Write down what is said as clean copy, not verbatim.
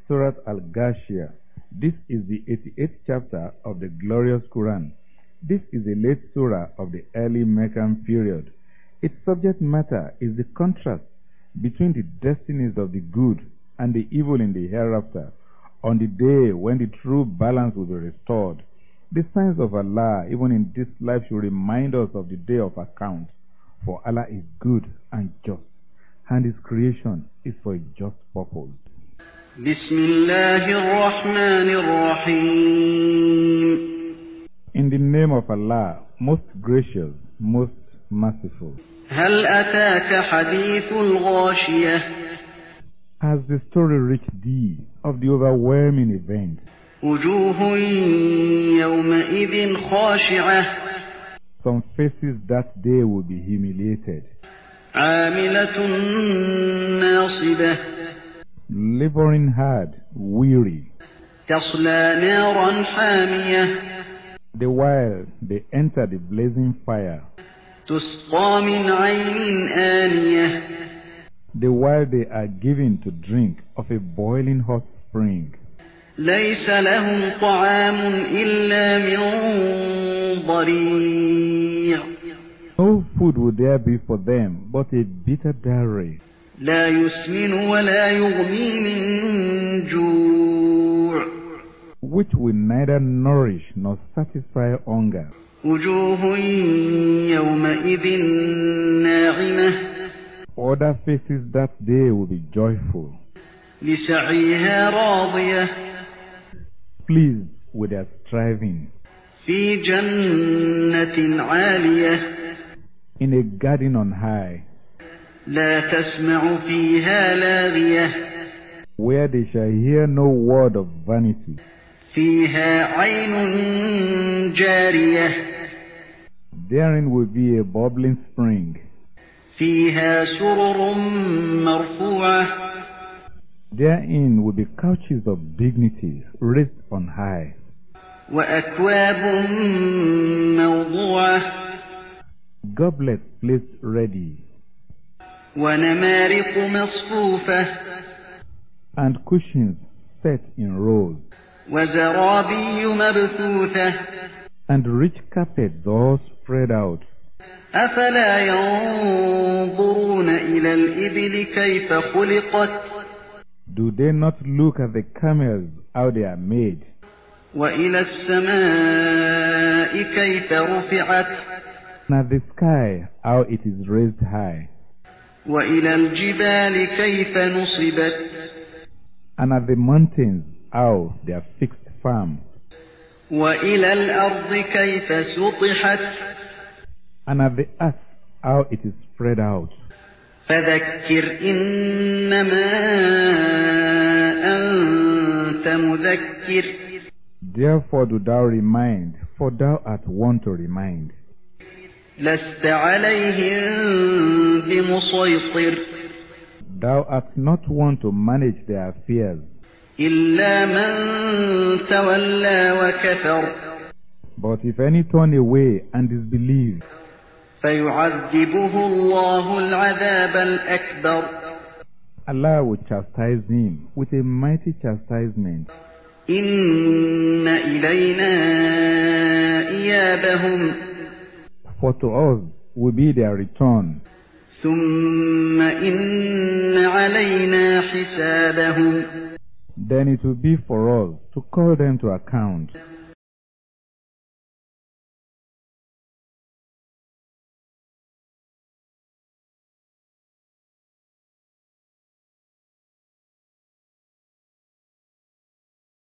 Surat Al-Ghashiyah. This is the 88th chapter of the glorious Quran. This is a late surah of the early Meccan period. Its subject matter is the contrast between the destinies of the good and the evil in the hereafter, on the day when the true balance will be restored. The signs of Allah, even in this life, should remind us of the day of account. For Allah is good and just, and His creation is for a just purpose. Bismillahirrahmanirrahim. In the name of Allah, most gracious, most merciful. هل أتاك حديث الغاشية. Has the story reached thee of the overwhelming event? وجوه يومئذ خاشعة. Some faces that day will be humiliated. عاملة ناصبة. Laboring hard, weary. تصلى نارا حامية. The while they enter the blazing fire. تسقى من عين آنية. The while they are given to drink of a boiling hot spring. ليس لهم طعام إلا من ضريع. No food will there be for them but a bitter dairy. لا يسمن ولا يغني من جوع. Which will neither nourish nor satisfy hunger. وجوه يومئذ ناعمة. Other faces that day will be joyful. لسعيها راضية. Pleased with their striving. في جنة عالية. In a garden on high. لا تسمع فيها لاغية. Where they shall hear no word of vanity. فيها عين جارية. Therein will be a bubbling spring. فيها سرر مرفوعة. Therein will be couches of dignity raised on high. وأكواب موضوعة. Goblets placed ready. ونمارق مصفوفة. And cushions set in rows. وزرابي مبثوثة. And rich carpets all spread out. أفلا ينظرون إلى الإبل كيف خلقت. Do they not look at the camels, how they are made? وإلى السماء كيف رفعت. And at the sky, how it is raised high. وإلى الجبال كيف نصبت. And at the mountains, how they are fixed firm. وإلى الأرض كيف سطحت. And at the earth, how it is spread out. فذكر إنما أنت مذكر. Therefore do thou remind, for thou art one to remind. لست عليهم بمسيطر. Thou art not one to manage their affairs. إلا من تولى وكفر. But if any turn away and disbelieve, فيعذبه الله العذاب الأكبر. Allah will chastise him with a mighty chastisement. إن إلينا إيابهم. For to us will be their return. ثم إن علينا حسابهم. Then it will be for us to call them to account.